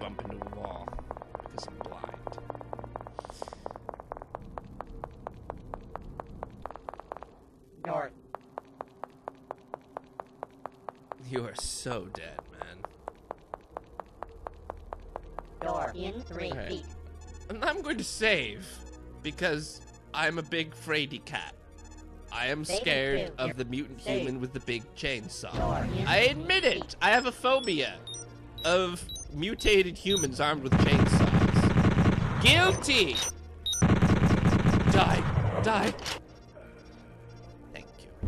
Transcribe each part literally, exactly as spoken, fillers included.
bump into a wall because I'm blind. North. You are so dead, man. Door in three All right. feet. And I'm going to save because I'm a big fraidy cat. I am Saving scared two. of the mutant Save. human with the big chainsaw. Door in I admit three it. feet. I have a phobia of mutated humans armed with chainsaws. Guilty. Die. Die. Thank you.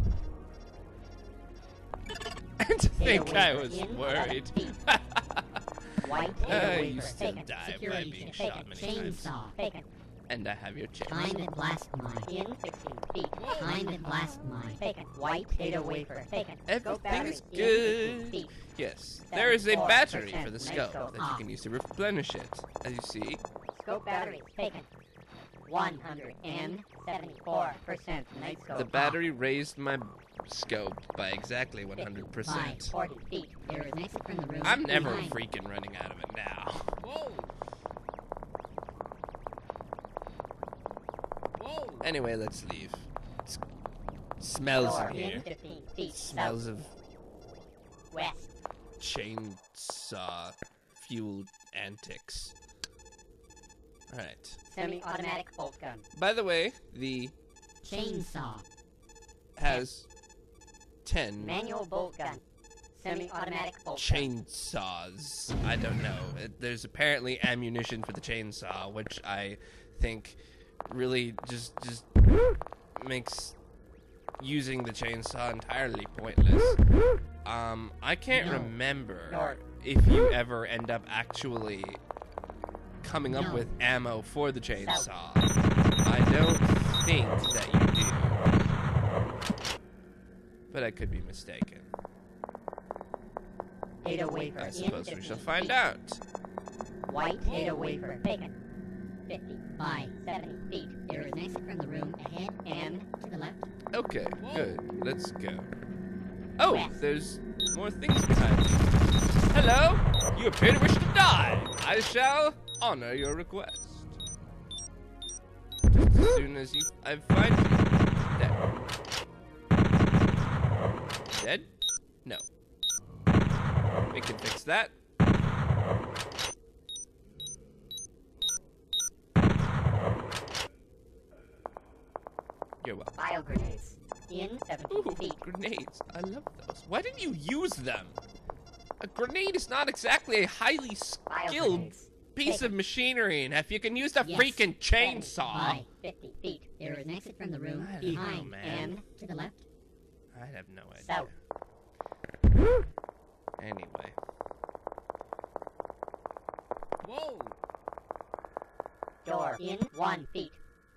And to Stay think away I from was in worried. eleven White Uh, data you wafer. still Taken. die by Security being taken. shot many times. Chainsaw. Taken. And I have your chain. Find and blast mine. In sixteen feet. Find and blast mine. Taken. White data wafer. Taken. Scope Everything battery is in fifteen good. feet. Yes, there is a battery for the seventy-four percent scope that night you can use to replenish it. As you see, Scope battery taken. one hundred seventy-four percent night scope. the battery raised my scope by exactly one hundred percent. forty feet. There is an exit from the room. I'm never behind. freaking running out of it now. Whoa! Whoa! Anyway, let's leave. S- smells Door in in here. fifteen feet. Smells of West. chainsaw fueled antics. Alright. Semi-automatic bolt gun. By the way, the Chainsaw. has ten Manual bolt gun. Semi-automatic bolt gun. chainsaws. I don't know. It, there's apparently ammunition for the chainsaw, which I think really just just makes using the chainsaw entirely pointless. Um, I can't No. remember No. if you ever end up actually coming up No. with ammo for the chainsaw. I don't think that you do. But I could be mistaken. Data wafer. I in suppose we fifteen shall find feet. out. White data wafer. Taken. fifty. By. seventy feet. There is an exit from the room ahead And to the left. Okay, Whoa. good. Let's go. Oh, West. there's more things behind you. Hello! You appear to wish to die. I shall honor your request. Just as soon as you I find you dead. Dead? No. We can fix that. You're welcome. bio grenades. In seventeen Ooh, feet. grenades. I love those. Why didn't you use them? A grenade is not exactly a highly Bio skilled grenades. piece of machinery, and if you can use the Yes. freaking chainsaw. By. fifty feet. There is an exit from the room I don't know, behind man. and to the left. I have no idea. South. Anyway. Whoa! Door in one feet.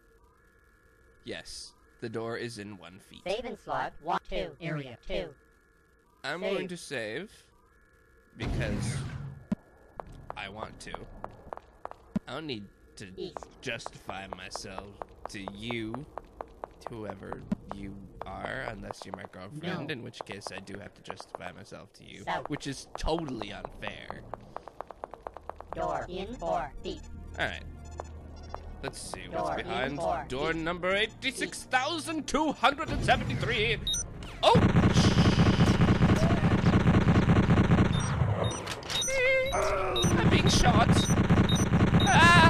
Yes, the door is in one feet. Save and slot. One, two. Area. Two. I'm Save. going to save because I want to. I don't need to East. justify myself to you, to whoever you are, unless you're my girlfriend, No. in which case I do have to justify myself to you, South. which is totally unfair. Door in four feet. Alright. Let's see Door what's in behind four door feet. number eighty-six thousand two hundred seventy-three. Oh! I'm being shot. Ah!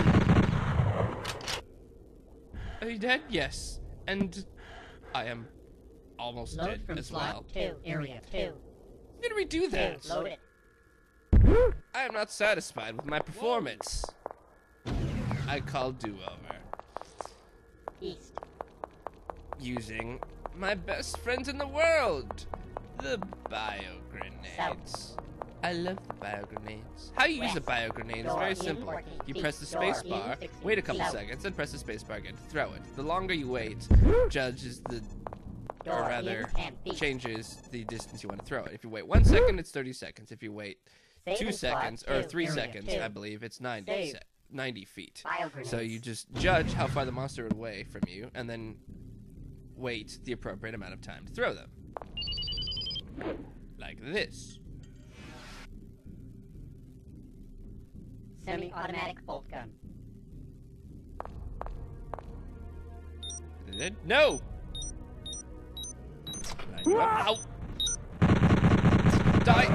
Are you dead? Yes. And I am almost Load dead from as slot well. Two. Area. Two. Did we do Two. that? Load it. I am not satisfied with my performance. I call do-over. East. Using my best friend in the world, the bio grenades. I love the bio grenades. How you use a West. bio grenade is Door very in simple. fourteen You feet. press the Door space in bar, sixteen wait a couple feet. seconds, then press the space bar again to throw it. The longer you wait, judges the, Door or rather, in ten feet. changes the distance you want to throw it. If you wait one second, it's thirty seconds. If you wait Save two and slot. seconds or Two. three Area. seconds, Two. I believe it's ninety Save. se- ninety feet. Bio grenades. So you just judge how far the monster would away from you, and then wait the appropriate amount of time to throw them. Like this. Semi-automatic bolt gun. Uh, No! Ow! Die!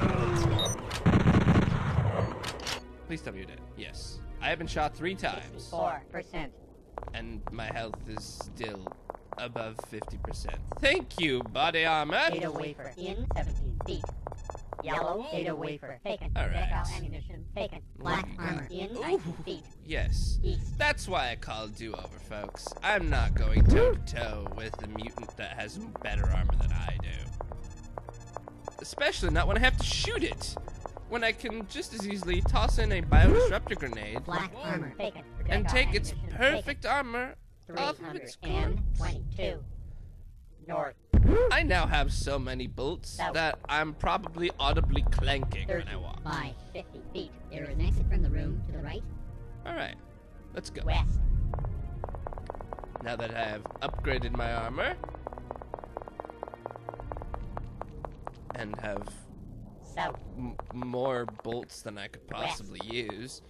Please tell me you're dead. Yes. I have been shot three times, sixty-four percent. and my health is still above fifty percent. Thank you, body armor! Data wafer in seventeen feet. Yellow data wafer taken. All right. Projectile ammunition taken. Black you armor. In Ooh. nineteen feet. Yes. East. That's why I call do-over, folks. I'm not going toe-to-toe with a mutant that has better armor than I do. Especially not when I have to shoot it. When I can just as easily toss in a biodisruptor grenade Black armor. Taken. and Projectile take its ammunition perfect armor taken. off of its three hundred corpse. twenty-two. North. I now have so many bolts South. that I'm probably audibly clanking when I walk. By. fifty feet. There is an exit from the room to the right. Alright, let's go. West. Now that I have upgraded my armor and have South. m more bolts than I could possibly use.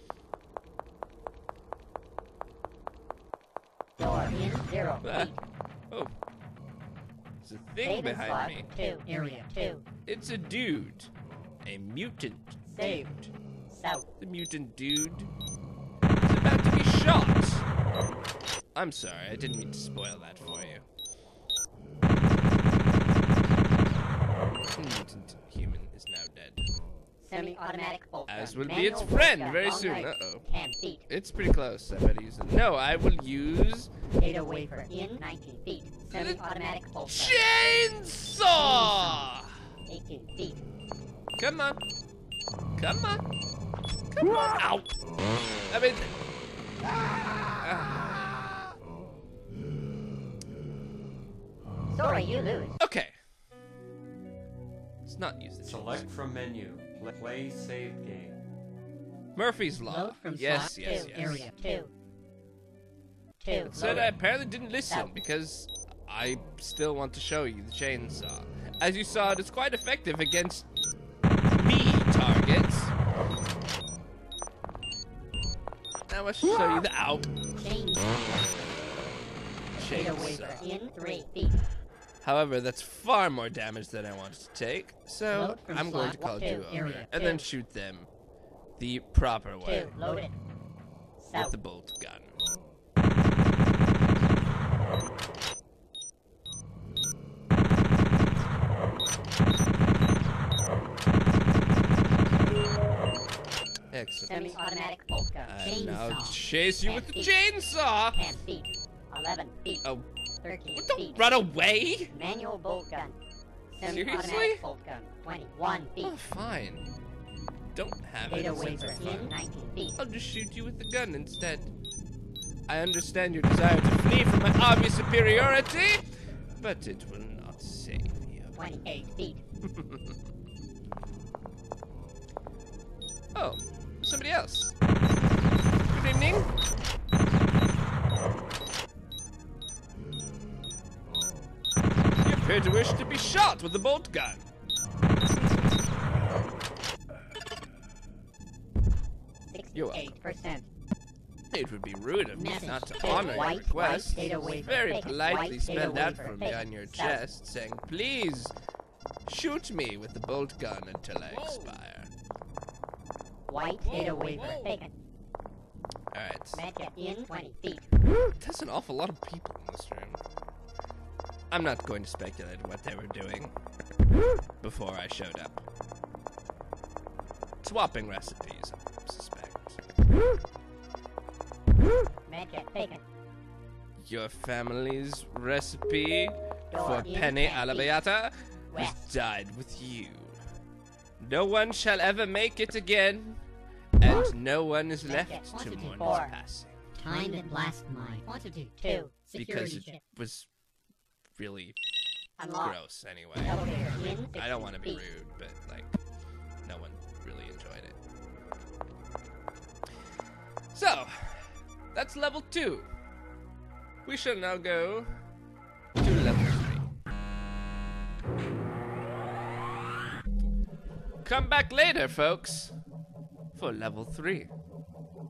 Door in zero Ah. feet. Oh. There's a thing Data behind slot me. two. Area. Two. It's a dude. A mutant. Saved. South. The mutant dude is about to be shot. I'm sorry, I didn't mean to spoil that for you. The mutant human is now dead. Semi-automatic bolt gun. As will be Manual its bolt friend gun. very Long soon. knife. Uh-oh. Ten feet. It's pretty close. I better use it. No, I will use Data wafer in nineteen feet. Semi-automatic bolt chainsaw. gun. eighteen feet. Come on. Come on. Come on. Ow. I mean. ah. Sorry, you lose. Okay. Let's not use the Select from menu. Pl- Play save game. Murphy's Law. Load from Yes, slot yes, two. yes. Area. Two. Two. It said I Loaded. apparently didn't listen South. because I still want to show you the chainsaw. As you saw, it is quite effective against me targets. Now I shall show you the ow Chain. Data wafer chainsaw. in three feet. However, that's far more damage than I wanted to take, so Load from I'm going to slot call two. do over Area and then two. shoot them the proper way Two. Loaded. with South. the bolt gun. Excellent. Semi-automatic bolt gun. I now Chainsaw. chase you with the chainsaw. Ten feet. Eleven feet. Oh, Thirteen don't feet. run away. Manual bolt gun. Seriously? Semi-automatic bolt gun. Twenty-one feet. Oh, fine. Don't have Data any sense wafer of in fun. nineteen feet. I'll just shoot you with the gun instead. I understand your desire to flee from my obvious superiority, but it will not save you. Twenty-eight feet. Oh, somebody else. Good evening. You appear to wish to be shot with a bolt gun. You're welcome. Sixty-eight percent. It would be rude of me Message. not to Data honor your white, request. white, data wafer, Very taken. politely White, data spelled out wafer, for me taken. on your South. chest, saying, please shoot me with the bolt gun until I expire. White data wafer taken. Alright. Medkit in twenty feet. There's an awful lot of people in this room. I'm not going to speculate what they were doing before I showed up. Swapping recipes, I suspect. Medkit taken. Your family's recipe Door for in penne ten feet. arrabbiata has West. died with you. No one shall ever make it again, and no one is left to Quantity mourn four. its passing. Time that blast mine. Quantity. Two. Because Security it chip. was really Unlocked. gross anyway. Elevator in I don't want to be sixty feet. rude, but like, no one really enjoyed it. So, that's level two. We shall now go to level three. Come back later, folks, for level three.